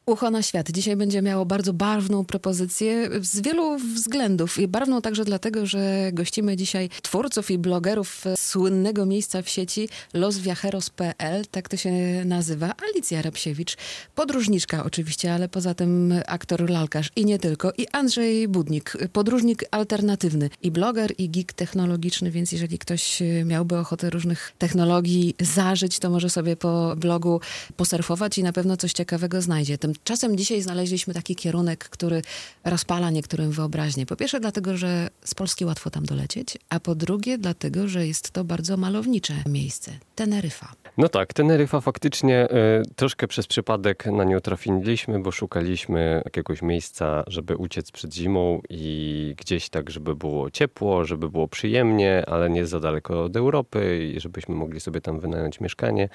Ucho na świat. Dzisiaj będzie miało bardzo barwną propozycję z wielu względów. I barwną także dlatego, że gościmy dzisiaj twórców i blogerów słynnego miejsca w sieci losviajeros.pl, tak to się nazywa. Alicja Rabsiewicz, podróżniczka oczywiście, ale poza tym aktor, lalkarz i nie tylko. I Andrzej Budnik, podróżnik alternatywny i bloger, i geek technologiczny, więc jeżeli ktoś miałby ochotę różnych technologii zażyć, to może sobie po blogu posurfować i na pewno coś ciekawego znajdzie. Tymczasem dzisiaj znaleźliśmy taki kierunek, który rozpala niektórym wyobraźnię. Po pierwsze dlatego, że z Polski łatwo tam dolecieć, a po drugie dlatego, że jest to bardzo malownicze miejsce. Teneryfa. No tak, Teneryfa faktycznie troszkę przez przypadek na nią trafiliśmy, bo szukaliśmy jakiegoś miejsca, żeby uciec przed zimą i gdzieś tak, żeby było ciepło, żeby było przyjemnie, ale nie za daleko od Europy i żebyśmy mogli sobie tam wynająć mieszkanie.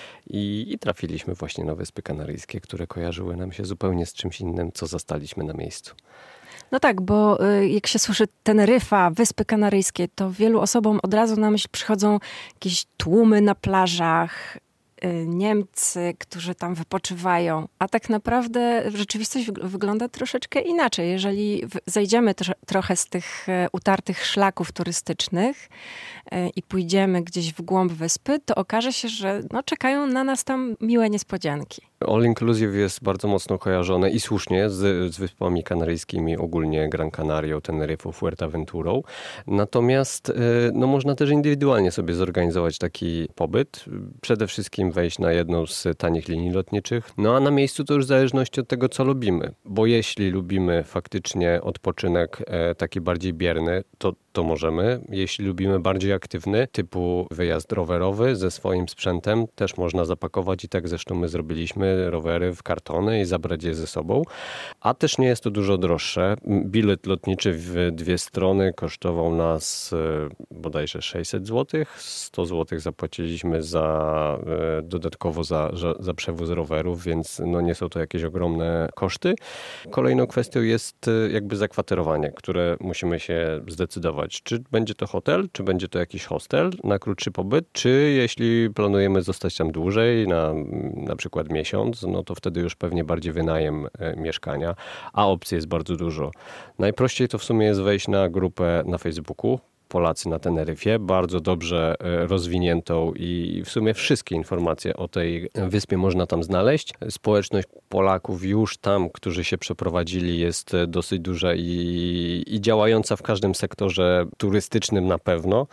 I trafiliśmy właśnie na Wyspy Kanaryjskie, które kojarzyły nam się zupełnie z czymś innym, co zastaliśmy na miejscu. No tak, bo jak się słyszy Teneryfa, Wyspy Kanaryjskie, to wielu osobom od razu na myśl przychodzą jakieś tłumy na plażach, Niemcy, którzy tam wypoczywają. A tak naprawdę rzeczywistość wygląda troszeczkę inaczej. Jeżeli zejdziemy trochę z tych utartych szlaków turystycznych i pójdziemy gdzieś w głąb wyspy, to okaże się, że czekają na nas tam miłe niespodzianki. All Inclusive jest bardzo mocno kojarzone i słusznie z Wyspami Kanaryjskimi, ogólnie Gran Canaria, Teneryfą, Fuerteventurą. Natomiast można też indywidualnie sobie zorganizować taki pobyt. Przede wszystkim wejść na jedną z tanich linii lotniczych. A na miejscu to już w zależności od tego, co lubimy. Bo jeśli lubimy faktycznie odpoczynek taki bardziej bierny, to możemy. Jeśli lubimy bardziej aktywny, typu wyjazd rowerowy ze swoim sprzętem, też można zapakować i tak zresztą my zrobiliśmy rowery w kartony i zabrać je ze sobą. A też nie jest to dużo droższe. Bilet lotniczy w dwie strony kosztował nas bodajże 600 zł. 100 zł zapłaciliśmy dodatkowo za przewóz rowerów, więc nie są to jakieś ogromne koszty. Kolejną kwestią jest jakby zakwaterowanie, które musimy się zdecydować. Czy będzie to hotel, czy będzie to jakiś hostel na krótszy pobyt, czy jeśli planujemy zostać tam dłużej, na przykład miesiąc, to wtedy już pewnie bardziej wynajem mieszkania, a opcji jest bardzo dużo. Najprościej to w sumie jest wejść na grupę na Facebooku, Polacy na Teneryfie, bardzo dobrze rozwiniętą i w sumie wszystkie informacje o tej wyspie można tam znaleźć. Społeczność Polaków już tam, którzy się przeprowadzili, jest dosyć duża i działająca w każdym sektorze turystycznym na pewno,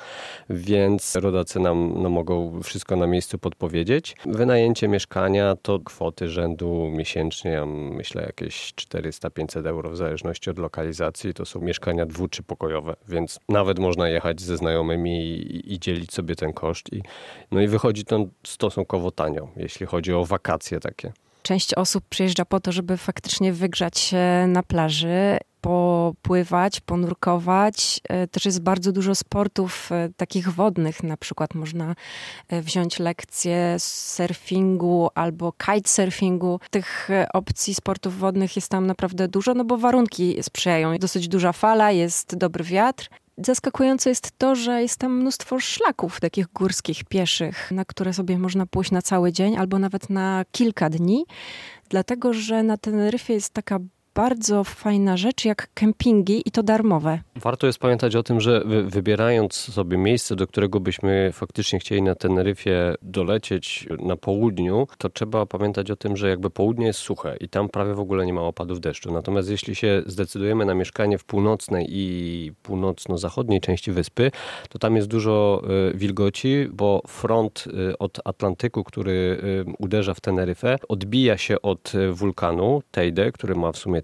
więc rodacy nam mogą wszystko na miejscu podpowiedzieć. Wynajęcie mieszkania to kwoty rzędu miesięcznie, ja myślę jakieś 400-500 euro w zależności od lokalizacji. To są mieszkania 2- czy pokojowe, więc nawet można jechać ze znajomymi i dzielić sobie ten koszt. I wychodzi to stosunkowo tanio, jeśli chodzi o wakacje takie. Część osób przyjeżdża po to, żeby faktycznie wygrzać się na plaży, popływać, ponurkować. Też jest bardzo dużo sportów takich wodnych. Na przykład można wziąć lekcje surfingu albo kitesurfingu. Tych opcji sportów wodnych jest tam naprawdę dużo, bo warunki sprzyjają. Dosyć duża fala, jest dobry wiatr. Zaskakujące jest to, że jest tam mnóstwo szlaków takich górskich, pieszych, na które sobie można pójść na cały dzień albo nawet na kilka dni, dlatego że na Teneryfie jest taka bardzo fajna rzecz jak kempingi i to darmowe. Warto jest pamiętać o tym, że wybierając sobie miejsce, do którego byśmy faktycznie chcieli na Teneryfie dolecieć na południu, to trzeba pamiętać o tym, że jakby południe jest suche i tam prawie w ogóle nie ma opadów deszczu. Natomiast jeśli się zdecydujemy na mieszkanie w północnej i północno-zachodniej części wyspy, to tam jest dużo wilgoci, bo front od Atlantyku, który uderza w Teneryfę, odbija się od wulkanu Teide, który ma w sumie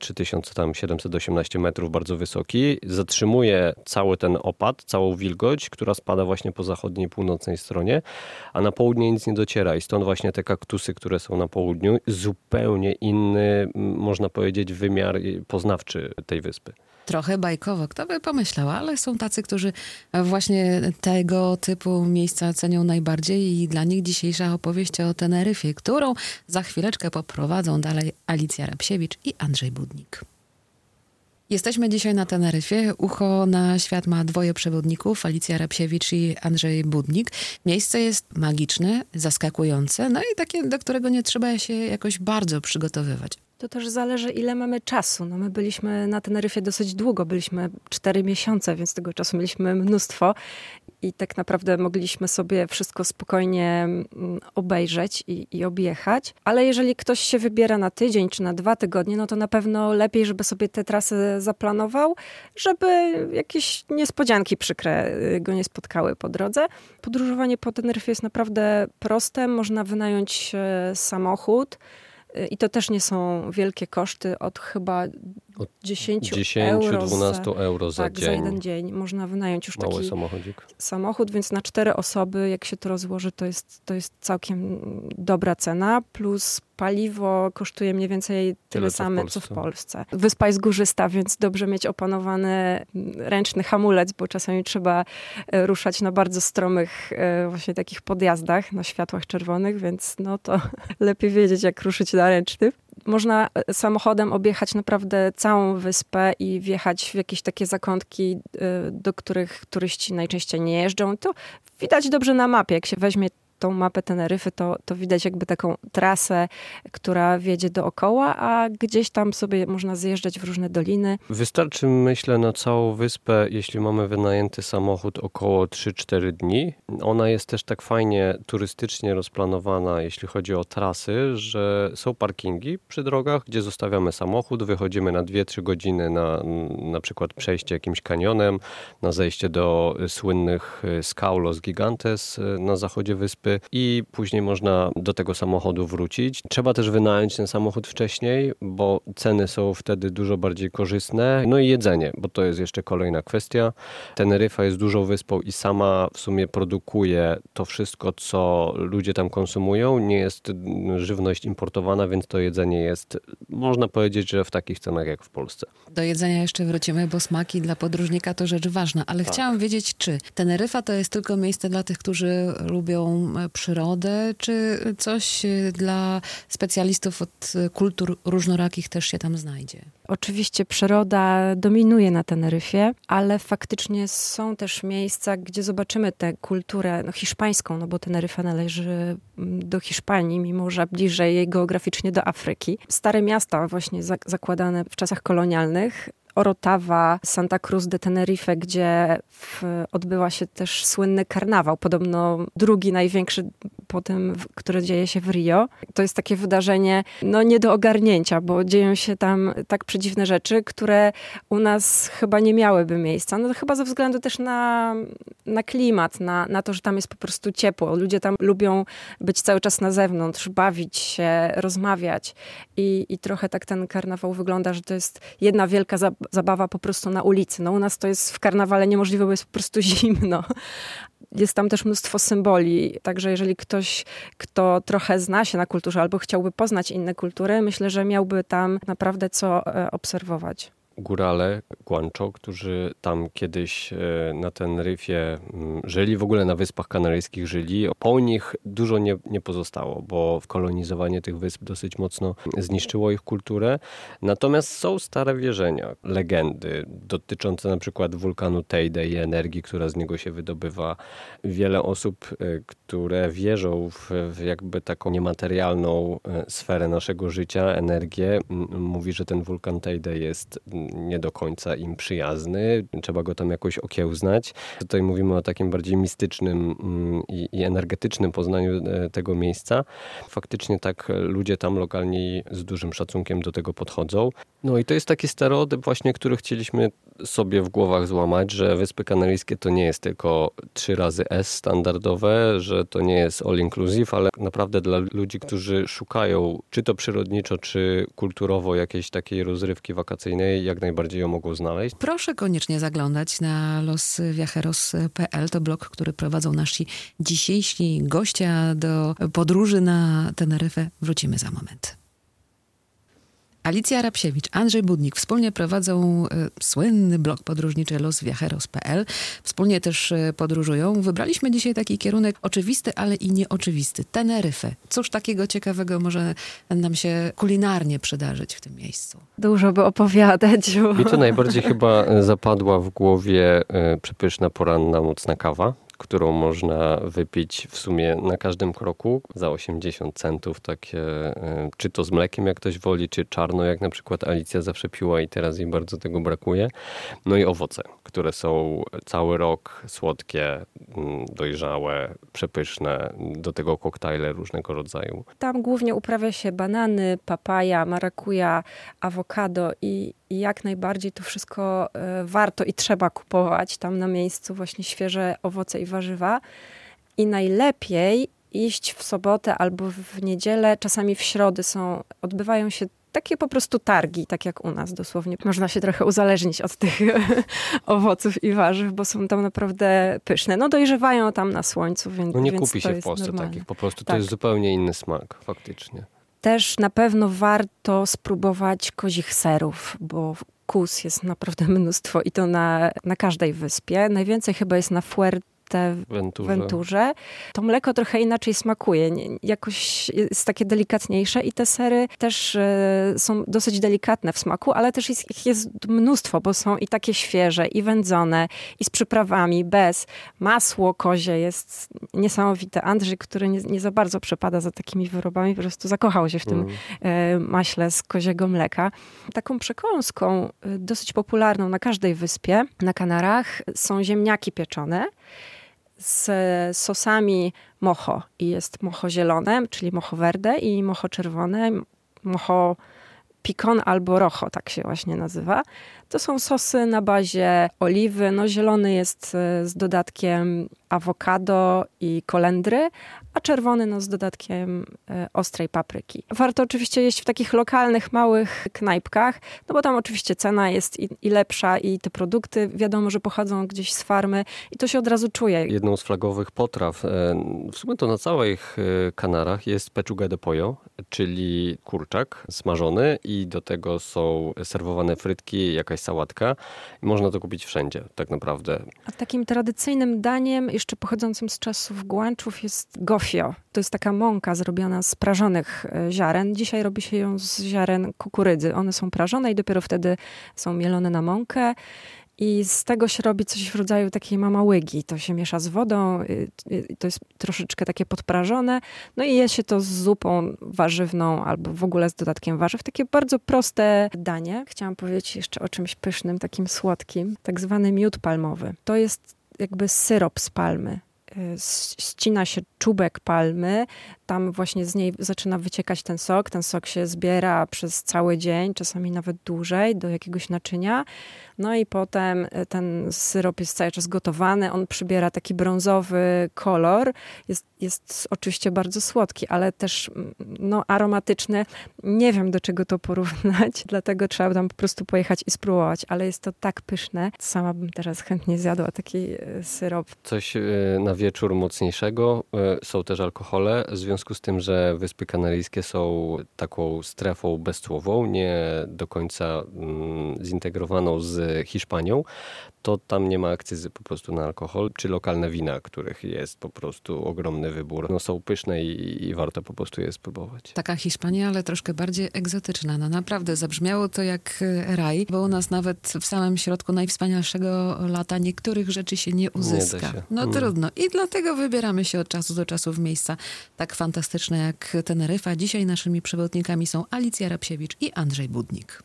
3718 metrów, bardzo wysoki, zatrzymuje cały ten opad, całą wilgoć, która spada właśnie po zachodniej i północnej stronie, a na południe nic nie dociera i stąd właśnie te kaktusy, które są na południu, zupełnie inny, można powiedzieć, wymiar poznawczy tej wyspy. Trochę bajkowo, kto by pomyślał, ale są tacy, którzy właśnie tego typu miejsca cenią najbardziej i dla nich dzisiejsza opowieść o Teneryfie, którą za chwileczkę poprowadzą dalej Alicja Rabsiewicz i Andrzej Budnik. Jesteśmy dzisiaj na Teneryfie. Ucho na świat ma dwoje przewodników, Alicja Rabsiewicz i Andrzej Budnik. Miejsce jest magiczne, zaskakujące, no i takie, do którego nie trzeba się jakoś bardzo przygotowywać. To też zależy, ile mamy czasu. No my byliśmy na Teneryfie dosyć długo, byliśmy 4 miesiące, więc tego czasu mieliśmy mnóstwo i tak naprawdę mogliśmy sobie wszystko spokojnie obejrzeć i objechać. Ale jeżeli ktoś się wybiera na tydzień czy na 2 tygodnie, no to na pewno lepiej, żeby sobie tę trasę zaplanował, żeby jakieś niespodzianki przykre go nie spotkały po drodze. Podróżowanie po Teneryfie jest naprawdę proste. Można wynająć samochód. I to też nie są wielkie koszty, od chyba 10-12 euro za dzień. Za jeden dzień. Można wynająć już mały taki samochód, więc na 4 osoby, jak się to rozłoży, to jest całkiem dobra cena, plus paliwo kosztuje mniej więcej tyle same, co w Polsce. Wyspa jest górzysta, więc dobrze mieć opanowany ręczny hamulec, bo czasami trzeba ruszać na bardzo stromych właśnie takich podjazdach, na światłach czerwonych, więc no to lepiej wiedzieć, jak ruszyć na ręcznym. Można samochodem objechać naprawdę całą wyspę i wjechać w jakieś takie zakątki, do których turyści najczęściej nie jeżdżą. To widać dobrze na mapie. Jak się weźmie tą mapę Teneryfy, to widać jakby taką trasę, która wiedzie dookoła, a gdzieś tam sobie można zjeżdżać w różne doliny. Wystarczy, myślę, na całą wyspę, jeśli mamy wynajęty samochód, około 3-4 dni. Ona jest też tak fajnie turystycznie rozplanowana, jeśli chodzi o trasy, że są parkingi przy drogach, gdzie zostawiamy samochód, wychodzimy na 2-3 godziny na przykład przejście jakimś kanionem, na zejście do słynnych skał Los Gigantes na zachodzie wyspy i później można do tego samochodu wrócić. Trzeba też wynająć ten samochód wcześniej, bo ceny są wtedy dużo bardziej korzystne. No i jedzenie, bo to jest jeszcze kolejna kwestia. Teneryfa jest dużą wyspą i sama w sumie produkuje to wszystko, co ludzie tam konsumują. Nie jest żywność importowana, więc to jedzenie jest, można powiedzieć, że w takich cenach jak w Polsce. Do jedzenia jeszcze wrócimy, bo smaki dla podróżnika to rzecz ważna, ale chciałam wiedzieć, czy Teneryfa to jest tylko miejsce dla tych, którzy lubią przyrodę, czy coś dla specjalistów od kultur różnorakich też się tam znajdzie? Oczywiście przyroda dominuje na Teneryfie, ale faktycznie są też miejsca, gdzie zobaczymy tę kulturę hiszpańską, no bo Teneryfa należy do Hiszpanii, mimo że bliżej jej geograficznie do Afryki. Stare miasta właśnie zakładane w czasach kolonialnych, Orotava, Santa Cruz de Tenerife, gdzie odbywa się też słynny karnawał, podobno drugi największy po tym, który dzieje się w Rio. To jest takie wydarzenie nie do ogarnięcia, bo dzieją się tam tak przedziwne rzeczy, które u nas chyba nie miałyby miejsca. No to chyba ze względu też na klimat, na to, że tam jest po prostu ciepło. Ludzie tam lubią być cały czas na zewnątrz, bawić się, rozmawiać i trochę tak ten karnawał wygląda, że to jest jedna wielka zabawa po prostu na ulicy. No u nas to jest w karnawale niemożliwe, bo jest po prostu zimno. Jest tam też mnóstwo symboli, także jeżeli ktoś, kto trochę zna się na kulturze albo chciałby poznać inne kultury, myślę, że miałby tam naprawdę co obserwować. Górale Guancho, którzy tam kiedyś na Teneryfie żyli, w ogóle na Wyspach Kanaryjskich żyli. Po nich dużo nie pozostało, bo kolonizowanie tych wysp dosyć mocno zniszczyło ich kulturę. Natomiast są stare wierzenia, legendy dotyczące na przykład wulkanu Teide i energii, która z niego się wydobywa. Wiele osób, które wierzą w jakby taką niematerialną sferę naszego życia, energię, mówi, że ten wulkan Teide jest nie do końca im przyjazny. Trzeba go tam jakoś okiełznać. Tutaj mówimy o takim bardziej mistycznym i energetycznym poznaniu tego miejsca. Faktycznie tak ludzie tam lokalni z dużym szacunkiem do tego podchodzą. No i to jest taki stereotyp właśnie, który chcieliśmy sobie w głowach złamać, że Wyspy Kanaryjskie to nie jest tylko 3 razy S standardowe, że to nie jest all inclusive, ale naprawdę dla ludzi, którzy szukają czy to przyrodniczo, czy kulturowo jakiejś takiej rozrywki wakacyjnej, jak najbardziej ją mogą znaleźć. Proszę koniecznie zaglądać na losviajeros.pl. To blog, który prowadzą nasi dzisiejsi goście, a do podróży na Teneryfę wrócimy za moment. Alicja Rabsiewicz, Andrzej Budnik wspólnie prowadzą słynny blog podróżniczy losviajeros.pl. Wspólnie też podróżują. Wybraliśmy dzisiaj taki kierunek oczywisty, ale i nieoczywisty. Teneryfę. Cóż takiego ciekawego może nam się kulinarnie przydarzyć w tym miejscu? Dużo by opowiadać. Mi to najbardziej chyba zapadła w głowie przepyszna poranna mocna kawa, którą można wypić w sumie na każdym kroku za 80 centów, takie, czy to z mlekiem, jak ktoś woli, czy czarno, jak na przykład Alicja zawsze piła i teraz jej bardzo tego brakuje. No i owoce, które są cały rok słodkie, dojrzałe, przepyszne, do tego koktajle różnego rodzaju. Tam głównie uprawia się banany, papaja, marakuja, awokado i jak najbardziej to wszystko warto i trzeba kupować tam na miejscu, właśnie świeże owoce i warzywa. I najlepiej iść w sobotę albo w niedzielę, czasami w środę odbywają się takie po prostu targi, tak jak u nas dosłownie. Można się trochę uzależnić od tych owoców i warzyw, bo są tam naprawdę pyszne. No dojrzewają tam na słońcu, więc no nie więc kupi się w Polsce normalne. Takich, po prostu to jest zupełnie inny smak, faktycznie. Też na pewno warto spróbować kozich serów, bo kóz jest naprawdę mnóstwo i to na każdej wyspie. Najwięcej chyba jest na Fuerteventurze. To mleko trochę inaczej smakuje. Jakoś jest takie delikatniejsze i te sery też są dosyć delikatne w smaku, ale też ich jest mnóstwo, bo są i takie świeże, i wędzone, i z przyprawami, bez. Masło kozie jest niesamowite. Andrzej, który nie za bardzo przepada za takimi wyrobami, po prostu zakochał się w tym maśle z koziego mleka. Taką przekąską dosyć popularną na każdej wyspie, na Kanarach, są ziemniaki pieczone z sosami mojo. I jest mojo zielone, czyli mojo verde i mojo czerwone, mojo picon albo rojo, tak się właśnie nazywa. To są sosy na bazie oliwy. No, zielony jest z dodatkiem awokado i kolendry, a czerwony z dodatkiem ostrej papryki. Warto oczywiście jeść w takich lokalnych, małych knajpkach, no bo tam oczywiście cena jest i lepsza i te produkty wiadomo, że pochodzą gdzieś z farmy i to się od razu czuje. Jedną z flagowych potraw, w sumie to na całych Kanarach, jest pechuga de pollo, czyli kurczak smażony i do tego są serwowane frytki, jakaś sałatka. Można to kupić wszędzie, tak naprawdę. A takim tradycyjnym daniem, jeszcze pochodzącym z czasów Guanczów, jest gofio. To jest taka mąka zrobiona z prażonych ziaren. Dzisiaj robi się ją z ziaren kukurydzy. One są prażone i dopiero wtedy są mielone na mąkę. I z tego się robi coś w rodzaju takiej mamałygi. To się miesza z wodą, to jest troszeczkę takie podprażone. No i je się to z zupą warzywną albo w ogóle z dodatkiem warzyw. Takie bardzo proste danie. Chciałam powiedzieć jeszcze o czymś pysznym, takim słodkim. Tak zwany miód palmowy. To jest jakby syrop z palmy. Ścina się czubek palmy, tam właśnie z niej zaczyna wyciekać ten sok. Ten sok się zbiera przez cały dzień, czasami nawet dłużej, do jakiegoś naczynia. No i potem ten syrop jest cały czas gotowany, on przybiera taki brązowy kolor. Jest oczywiście bardzo słodki, ale też aromatyczny. Nie wiem, do czego to porównać, dlatego trzeba tam po prostu pojechać i spróbować, ale jest to tak pyszne. Sama bym teraz chętnie zjadła taki syrop. Coś na wieczór mocniejszego. Są też alkohole, w związku z tym, że Wyspy Kanaryjskie są taką strefą bezcłową, nie do końca zintegrowaną z Hiszpanią, to tam nie ma akcyzy po prostu na alkohol, czy lokalne wina, których jest po prostu ogromny wybór. No, są pyszne i warto po prostu je spróbować. Taka Hiszpania, ale troszkę bardziej egzotyczna. No naprawdę zabrzmiało to jak raj, bo u nas nawet w samym środku najwspanialszego lata niektórych rzeczy się nie uzyska. Nie da się. No trudno. I dlatego wybieramy się od czasu do czasu w miejsca tak fantastyczne jak Teneryfa. Dzisiaj naszymi przewodnikami są Alicja Rabsiewicz i Andrzej Budnik.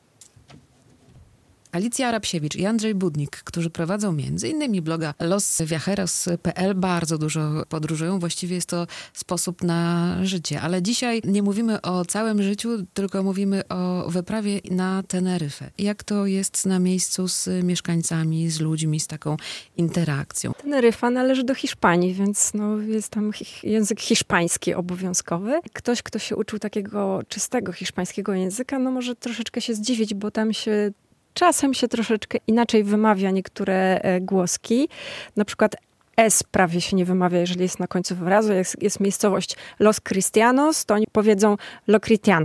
Alicja Rabsiewicz i Andrzej Budnik, którzy prowadzą m.in. bloga losviajeros.pl, bardzo dużo podróżują. Właściwie jest to sposób na życie. Ale dzisiaj nie mówimy o całym życiu, tylko mówimy o wyprawie na Teneryfę. Jak to jest na miejscu z mieszkańcami, z ludźmi, z taką interakcją? Teneryfa należy do Hiszpanii, więc jest tam język hiszpański obowiązkowy. Ktoś, kto się uczył takiego czystego hiszpańskiego języka, może troszeczkę się zdziwić, bo tam czasem się troszeczkę inaczej wymawia niektóre głoski. Na przykład S prawie się nie wymawia, jeżeli jest na końcu wyrazu. Jest miejscowość Los Cristianos, to oni powiedzą Lo Cristiano.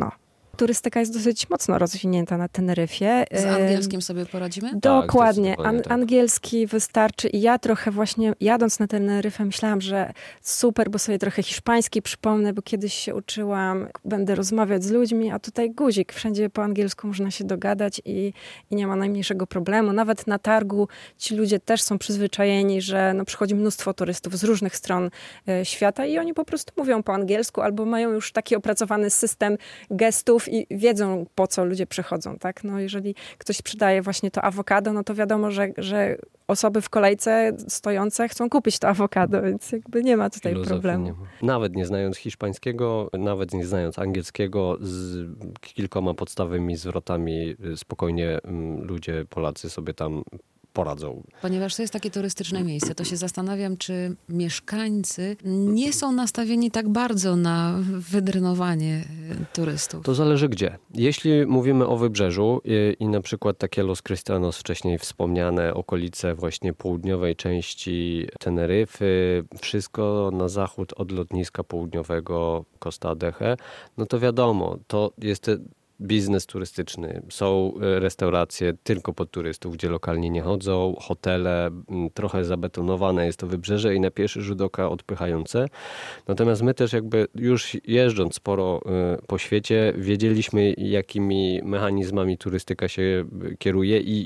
Turystyka jest dosyć mocno rozwinięta na Teneryfie. Z angielskim sobie poradzimy? Dokładnie. Tak, Angielski wystarczy i ja trochę właśnie jadąc na Teneryfę myślałam, że super, bo sobie trochę hiszpański przypomnę, bo kiedyś się uczyłam, będę rozmawiać z ludźmi, a tutaj guzik. Wszędzie po angielsku można się dogadać i nie ma najmniejszego problemu. Nawet na targu ci ludzie też są przyzwyczajeni, że przychodzi mnóstwo turystów z różnych stron świata i oni po prostu mówią po angielsku albo mają już taki opracowany system gestów i wiedzą, po co ludzie przychodzą, tak? Jeżeli ktoś sprzedaje właśnie to awokado, to wiadomo, że osoby w kolejce stojące chcą kupić to awokado, więc jakby nie ma tutaj problemu. Nie ma. Nawet nie znając hiszpańskiego, nawet nie znając angielskiego, z kilkoma podstawowymi zwrotami spokojnie ludzie, Polacy sobie tam poradzą. Ponieważ to jest takie turystyczne miejsce, to się zastanawiam, czy mieszkańcy nie są nastawieni tak bardzo na wydrenowanie turystów. To zależy gdzie. Jeśli mówimy o wybrzeżu i na przykład takie Los Cristianos, wcześniej wspomniane okolice właśnie południowej części Teneryfy, wszystko na zachód od lotniska południowego Costa Adeje, to wiadomo, to jest biznes turystyczny. Są restauracje tylko pod turystów, gdzie lokalnie nie chodzą, hotele, trochę zabetonowane jest to wybrzeże i na pierwszy rzut oka odpychające. Natomiast my też jakby już jeżdżąc sporo po świecie, wiedzieliśmy, jakimi mechanizmami turystyka się kieruje i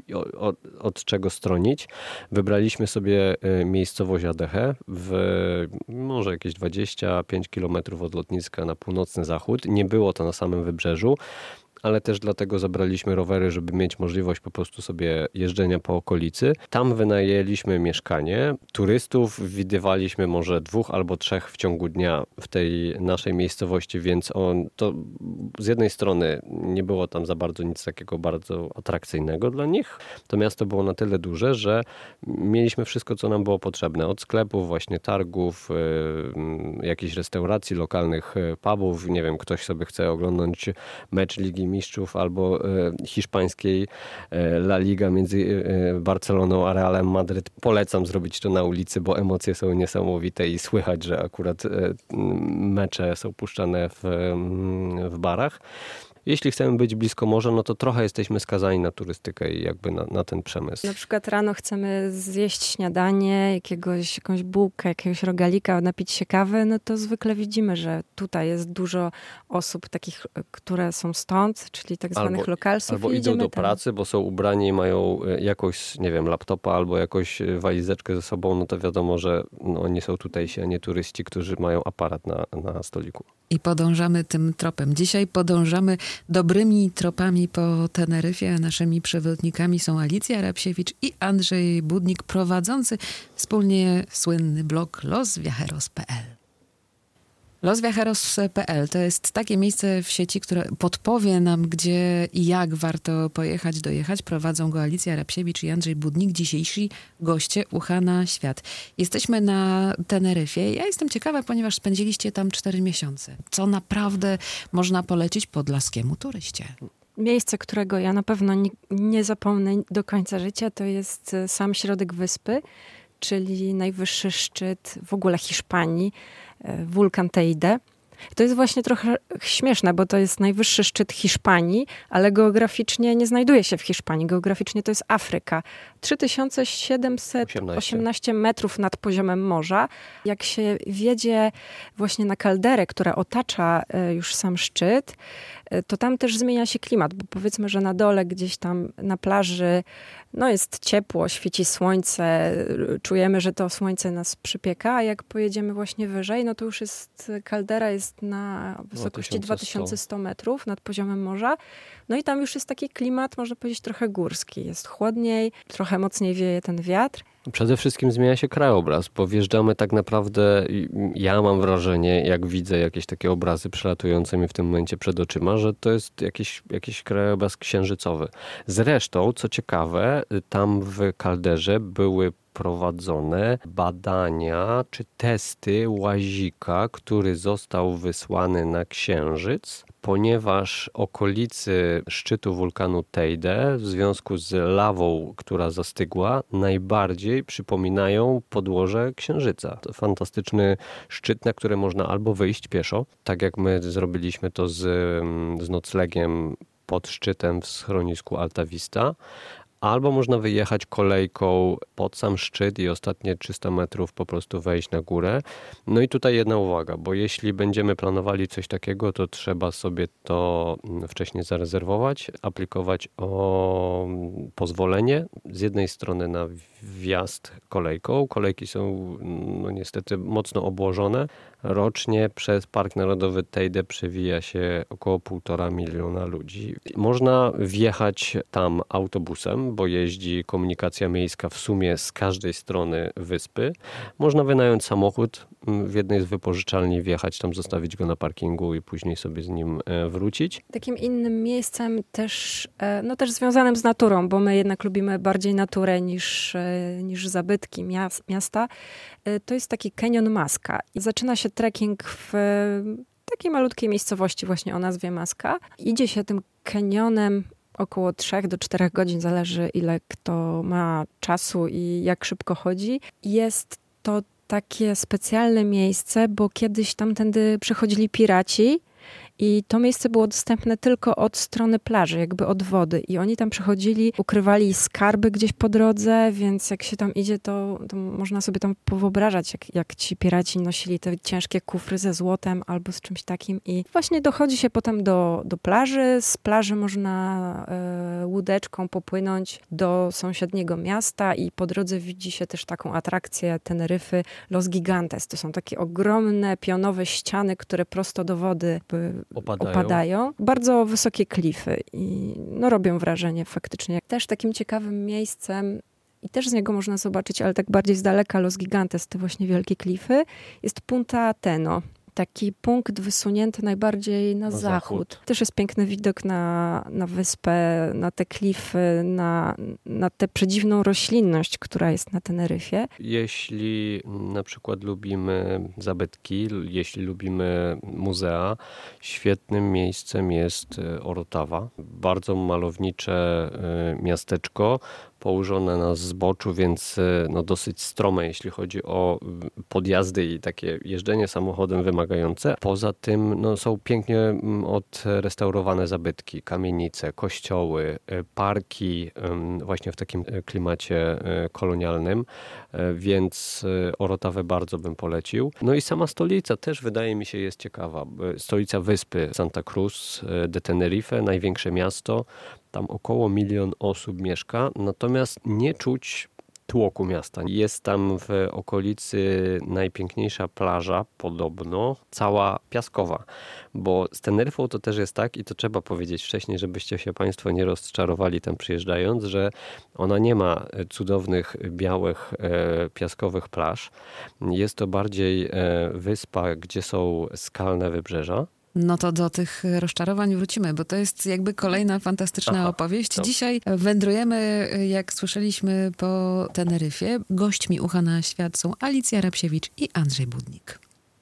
od czego stronić. Wybraliśmy sobie miejscowość Adeje w może jakieś 25 km od lotniska na północny zachód. Nie było to na samym wybrzeżu, ale też dlatego zabraliśmy rowery, żeby mieć możliwość po prostu sobie jeżdżenia po okolicy. Tam wynajęliśmy mieszkanie. Turystów widywaliśmy może 2 albo 3 w ciągu dnia w tej naszej miejscowości, więc to z jednej strony nie było tam za bardzo nic takiego bardzo atrakcyjnego dla nich. To miasto było na tyle duże, że mieliśmy wszystko, co nam było potrzebne. Od sklepów, właśnie targów, jakichś restauracji, lokalnych pubów. Nie wiem, ktoś sobie chce oglądać mecz Ligi Mistrzów albo hiszpańskiej La Liga między Barceloną a Realem Madryt. Polecam zrobić to na ulicy, bo emocje są niesamowite i słychać, że akurat mecze są puszczane w barach. Jeśli chcemy być blisko morza, to trochę jesteśmy skazani na turystykę i jakby na ten przemysł. Na przykład rano chcemy zjeść śniadanie, jakąś bułkę, jakiegoś rogalika, napić się kawy, to zwykle widzimy, że tutaj jest dużo osób takich, które są stąd, czyli tak zwanych lokalsów. Albo idą do pracy, bo są ubrani, mają jakoś, nie wiem, laptopa albo jakąś walizeczkę ze sobą, to wiadomo, że oni są tutejsi, a nie turyści, którzy mają aparat na stoliku. I podążamy tym tropem. Dzisiaj podążamy dobrymi tropami po Teneryfie. Naszymi przewodnikami są Alicja Rabsiewicz i Andrzej Budnik, prowadzący wspólnie słynny blog losviajeros.pl. Losviajeros.pl to jest takie miejsce w sieci, które podpowie nam, gdzie i jak warto pojechać, dojechać. Prowadzą go Alicja Rabsiewicz i Andrzej Budnik, dzisiejsi goście Ucha na świat. Jesteśmy na Teneryfie. Ja jestem ciekawa, ponieważ spędziliście tam 4 miesiące. Co naprawdę można polecić podlaskiemu turyście? Miejsce, którego ja na pewno nie zapomnę do końca życia, to jest sam środek wyspy, czyli najwyższy szczyt w ogóle Hiszpanii, wulkan Teide. To jest właśnie trochę śmieszne, bo to jest najwyższy szczyt Hiszpanii, ale geograficznie nie znajduje się w Hiszpanii. Geograficznie to jest Afryka. 3718 metrów nad poziomem morza. Jak się wjedzie właśnie na kalderę, która otacza już sam szczyt, to tam też zmienia się klimat, bo powiedzmy, że na dole gdzieś tam na plaży jest ciepło, świeci słońce, czujemy, że to słońce nas przypieka, a jak pojedziemy właśnie wyżej, to już jest kaldera jest na wysokości 2100 metrów nad poziomem morza. I tam już jest taki klimat, można powiedzieć, trochę górski. Jest chłodniej, trochę mocniej wieje ten wiatr. Przede wszystkim zmienia się krajobraz, bo wjeżdżamy tak naprawdę, ja mam wrażenie, jak widzę jakieś takie obrazy przelatujące mi w tym momencie przed oczyma, że to jest jakiś krajobraz księżycowy. Zresztą, co ciekawe, tam w kalderze były prowadzone badania czy testy łazika, który został wysłany na Księżyc ponieważ okolicy szczytu wulkanu Teide w związku z lawą, która zastygła, najbardziej przypominają podłoże Księżyca. To fantastyczny szczyt, na który można albo wyjść pieszo, tak jak my zrobiliśmy to z noclegiem pod szczytem w schronisku Alta Vista, albo można wyjechać kolejką pod sam szczyt i ostatnie 300 metrów po prostu wejść na górę. No i tutaj jedna uwaga, bo jeśli będziemy planowali coś takiego, to trzeba sobie to wcześniej zarezerwować, aplikować o pozwolenie z jednej strony na wjazd kolejką. Kolejki są niestety mocno obłożone. Rocznie przez Park Narodowy Teide przewija się około 1,5 miliona ludzi. Można wjechać tam autobusem, bo jeździ komunikacja miejska w sumie z każdej strony wyspy. Można wynająć samochód w jednej z wypożyczalni, wjechać tam, zostawić go na parkingu i później sobie z nim wrócić. Takim innym miejscem też związanym z naturą, bo my jednak lubimy bardziej naturę niż zabytki miasta, to jest taki Canyon Maska. I zaczyna się trekking w takiej malutkiej miejscowości właśnie o nazwie Maska. Idzie się tym kanionem około 3 do 4 godzin, zależy ile kto ma czasu i jak szybko chodzi. Jest to takie specjalne miejsce, bo kiedyś tamtędy przechodzili piraci i to miejsce było dostępne tylko od strony plaży, jakby od wody. I oni tam przechodzili, ukrywali skarby gdzieś po drodze, więc jak się tam idzie, to można sobie tam powyobrażać, jak ci piraci nosili te ciężkie kufry ze złotem albo z czymś takim. I właśnie dochodzi się potem do plaży. Z plaży można łódeczką popłynąć do sąsiedniego miasta i po drodze widzi się też taką atrakcję Teneryfy, Los Gigantes. To są takie ogromne, pionowe ściany, które prosto do wody opadają. Bardzo wysokie klify i robią wrażenie faktycznie. Też takim ciekawym miejscem i też z niego można zobaczyć, ale tak bardziej z daleka Los Gigantes, te właśnie wielkie klify, jest Punta Teno. Taki punkt wysunięty najbardziej na zachód. Też jest piękny widok na wyspę, na te klify, na tę przedziwną roślinność, która jest na Teneryfie. Jeśli na przykład lubimy zabytki, jeśli lubimy muzea, świetnym miejscem jest Orotava. Bardzo malownicze miasteczko, położone na zboczu, więc dosyć strome, jeśli chodzi o podjazdy i takie jeżdżenie samochodem wymagające. Poza tym są pięknie odrestaurowane zabytki, kamienice, kościoły, parki właśnie w takim klimacie kolonialnym, więc Orotawę bardzo bym polecił. No i sama stolica też wydaje mi się jest ciekawa. Stolica wyspy Santa Cruz de Tenerife, największe miasto. Tam około 1 milion osób mieszka, natomiast nie czuć tłoku miasta. Jest tam w okolicy najpiękniejsza plaża, podobno, cała piaskowa, bo z Teneryfą to też jest tak i to trzeba powiedzieć wcześniej, żebyście się Państwo nie rozczarowali tam przyjeżdżając, że ona nie ma cudownych, białych, piaskowych plaż. Jest to bardziej wyspa, gdzie są skalne wybrzeża. No to do tych rozczarowań wrócimy, bo to jest jakby kolejna fantastyczna opowieść. Dzisiaj wędrujemy, jak słyszeliśmy, po Teneryfie. Gośćmi Ucha na Świat są Alicja Rabsiewicz i Andrzej Budnik.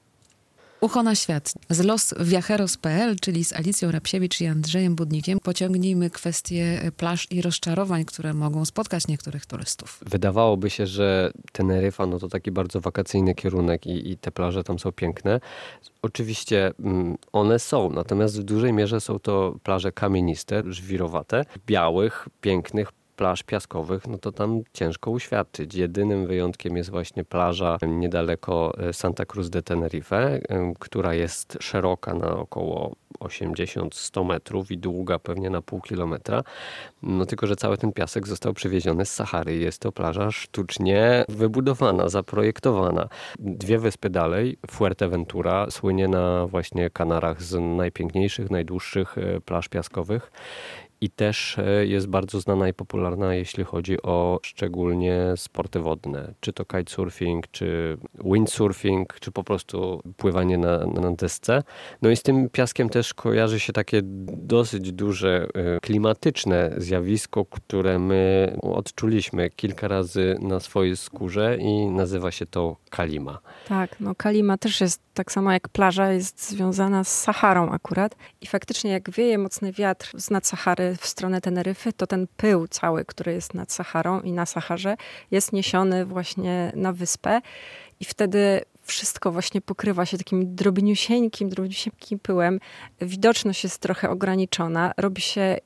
Ucho na Świat z losviajeros.pl, czyli z Alicją Rabsiewicz i Andrzejem Budnikiem. Pociągnijmy kwestię plaż i rozczarowań, które mogą spotkać niektórych turystów. Wydawałoby się, że Teneryfa to taki bardzo wakacyjny kierunek i te plaże tam są piękne. Oczywiście one są, natomiast w dużej mierze są to plaże kamieniste, żwirowate, białych, pięknych plaż piaskowych, to tam ciężko uświadczyć. Jedynym wyjątkiem jest właśnie plaża niedaleko Santa Cruz de Tenerife, która jest szeroka na około 80-100 metrów i długa pewnie na pół kilometra. Tylko że cały ten piasek został przywieziony z Sahary. Jest to plaża sztucznie wybudowana, zaprojektowana. 2 wyspy dalej, Fuerteventura, słynie na właśnie Kanarach z najpiękniejszych, najdłuższych plaż piaskowych. i też jest bardzo znana i popularna, jeśli chodzi o szczególnie sporty wodne. Czy to kitesurfing, czy windsurfing, czy po prostu pływanie na desce. No i z tym piaskiem też kojarzy się takie dosyć duże klimatyczne zjawisko, które my odczuliśmy kilka razy na swojej skórze i nazywa się to kalima. Tak, no kalima też jest, tak samo jak plaża, jest związana z Saharą akurat. I faktycznie jak wieje mocny wiatr z nad Sahary w stronę Teneryfy, to ten pył cały, który jest nad Saharą i na Saharze, jest niesiony właśnie na wyspę. I wtedy wszystko właśnie pokrywa się takim drobniusieńkim pyłem. Widoczność jest trochę ograniczona, robi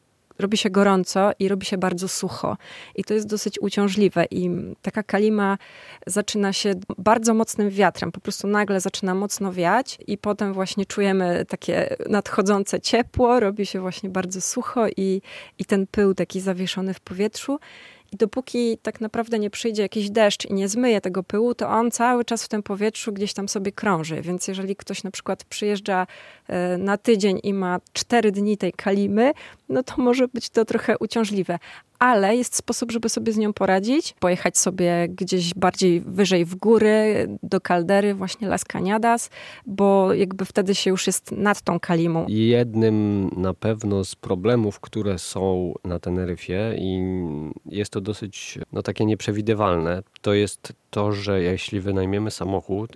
się gorąco i robi się bardzo sucho. I to jest dosyć uciążliwe. I taka kalima zaczyna się bardzo mocnym wiatrem. Po prostu nagle zaczyna mocno wiać i potem właśnie czujemy takie nadchodzące ciepło, robi się właśnie bardzo sucho i ten pył taki zawieszony w powietrzu. I dopóki tak naprawdę nie przyjdzie jakiś deszcz i nie zmyje tego pyłu, to on cały czas w tym powietrzu gdzieś tam sobie krąży. Więc jeżeli ktoś na przykład przyjeżdża na tydzień i ma 4 dni tej kalimy, no to może być to trochę uciążliwe. Ale jest sposób, żeby sobie z nią poradzić. Pojechać sobie gdzieś bardziej wyżej w góry, do kaldery, właśnie Las Cañadas, bo jakby wtedy się już jest nad tą kalimą. Jednym na pewno z problemów, które są na Teneryfie i jest to dosyć takie nieprzewidywalne, to jest to, że jeśli wynajmiemy samochód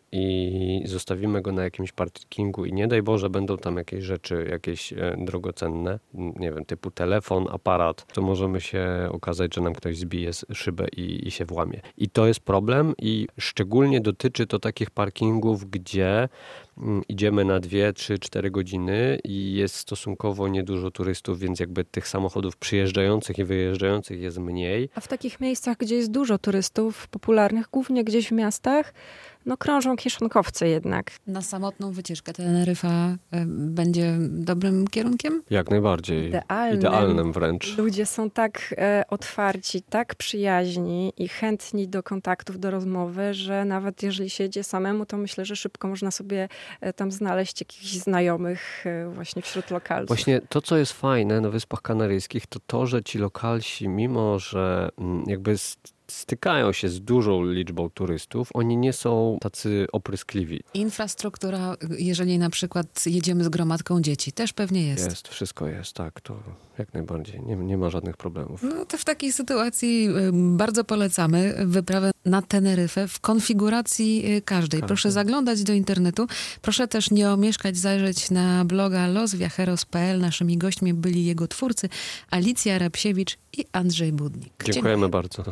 i zostawimy go na jakimś parkingu i nie daj Boże będą tam jakieś rzeczy, jakieś drogocenne, nie wiem, typu telefon, aparat, to możemy się okazać, że nam ktoś zbije szybę i się włamie. I to jest problem i szczególnie dotyczy to takich parkingów, gdzie idziemy na 2, 3, 4 godziny i jest stosunkowo niedużo turystów, więc jakby tych samochodów przyjeżdżających i wyjeżdżających jest mniej. A w takich miejscach, gdzie jest dużo turystów popularnych, głównie gdzieś w miastach, no krążą kieszonkowcy jednak. Na samotną wycieczkę Teneryfa będzie dobrym kierunkiem? Jak najbardziej. Idealnym wręcz. Ludzie są tak otwarci, tak przyjaźni i chętni do kontaktów, do rozmowy, że nawet jeżeli się jedzie samemu, to myślę, że szybko można sobie tam znaleźć jakichś znajomych właśnie wśród lokalców. Właśnie to, co jest fajne na Wyspach Kanaryjskich, to, że ci lokalsi, mimo że jakby stykają się z dużą liczbą turystów, oni nie są tacy opryskliwi. Infrastruktura, jeżeli na przykład jedziemy z gromadką dzieci, też pewnie jest. Wszystko jest, tak, to jak najbardziej. Nie ma żadnych problemów. No to w takiej sytuacji bardzo polecamy wyprawę na Teneryfę w konfiguracji każdej. Proszę zaglądać do internetu. Proszę też nie omieszkać zajrzeć na bloga losviajeros.pl. Naszymi gośćmi byli jego twórcy Alicja Rabsiewicz i Andrzej Budnik. Dziękujemy bardzo.